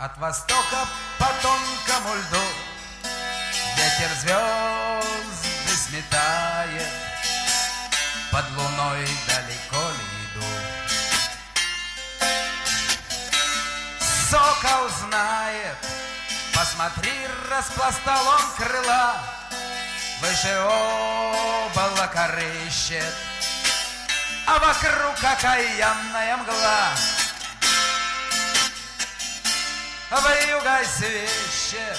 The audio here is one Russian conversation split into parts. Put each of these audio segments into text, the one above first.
От востока по тонкому льду ветер звезды сметает, под луной далеко ли иду. Сокол знает, посмотри, распластал он крыла, выше облака рыщет, а вокруг окаянная мгла. Вьюгой свищет,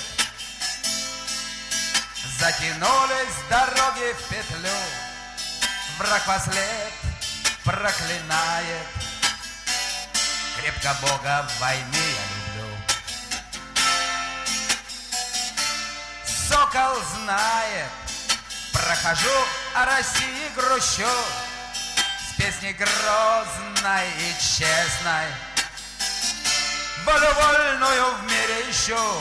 затянулись дороги в петлю, враг послед проклинает, крепко Бога войны я люблю. Сокол знает, прохожу, о России грущу, с песней грозной и честной, волю вольную в мире ищу.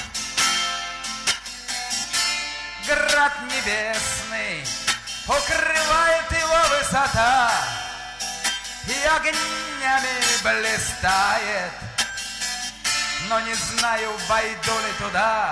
Град небесный укрывает его высота, и огнями блистает, но не знаю, войду ли туда.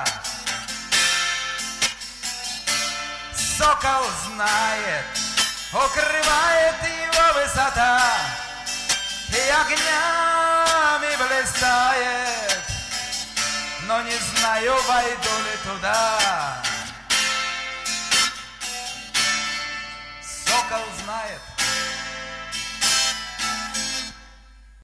Сокол знает, укрывает его высота, и огнями блистает, но не знаю, войду ли туда.